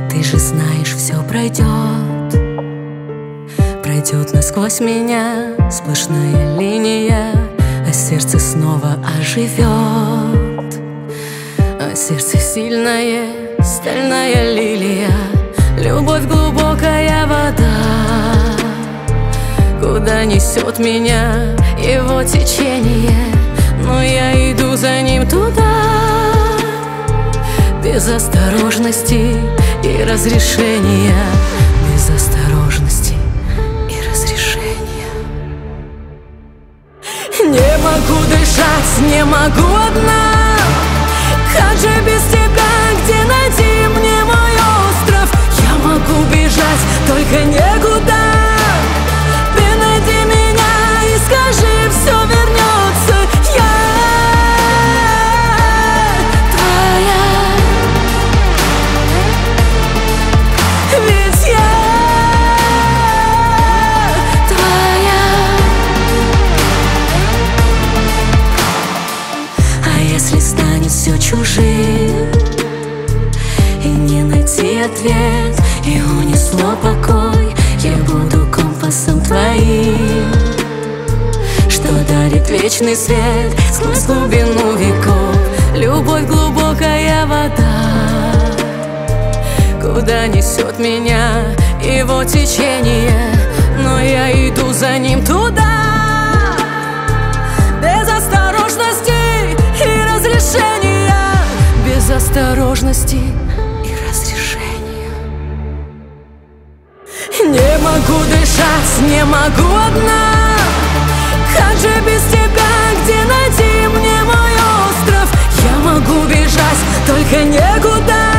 Ты же знаешь, все пройдет, пройдет насквозь меня сплошная линия, а сердце снова оживет. А сердце сильное, стальная лилия, любовь глубокая вода. Куда несет меня его течение, но я иду за ним туда. Без осторожности и разрешения, без осторожности и разрешения. Не могу дышать, не могу одна. Как же без тебя, где найти мне мой остров? Я могу бежать, только некуда. Ты найди меня и скажи, все вернется. Я твоя, ведь я твоя. А если станет все чужим и не найти ответ, и унесло покой, я буду компасом твоим, что дарит вечный свет сквозь глубину веков. Любовь глубокая вода, куда несет меня его течение, но я иду за ним туда. Без осторожности и разрешения, без осторожности и разрешения. Не могу дышать, не могу одна. Как же без тебя, где найти мне мой остров? Я могу бежать, только некуда.